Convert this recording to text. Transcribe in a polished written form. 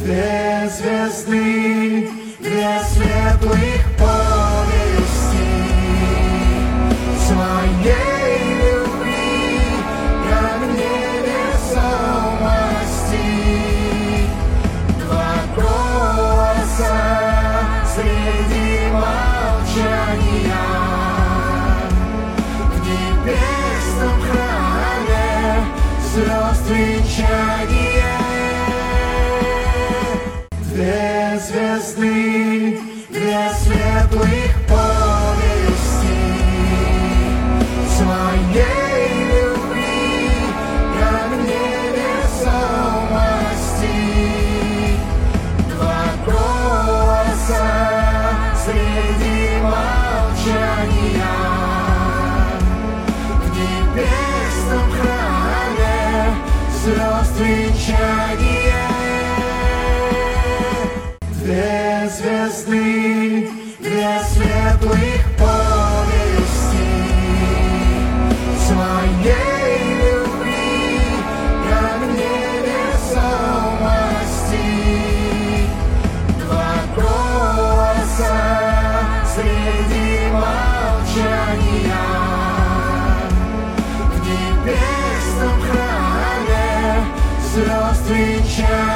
Две звезды, две светлых повести своей любви, как невесомости. Два голоса среди молчания в небесном храме звезд венчания. Две звезды, две светлых повести своей любви, как невесомости. Два голоса среди молчания в небесном храме звезд венчания. Две звезды, две светлых повести своей любви, как невесомости. Два голоса среди молчания в небесном храме звезд венчания.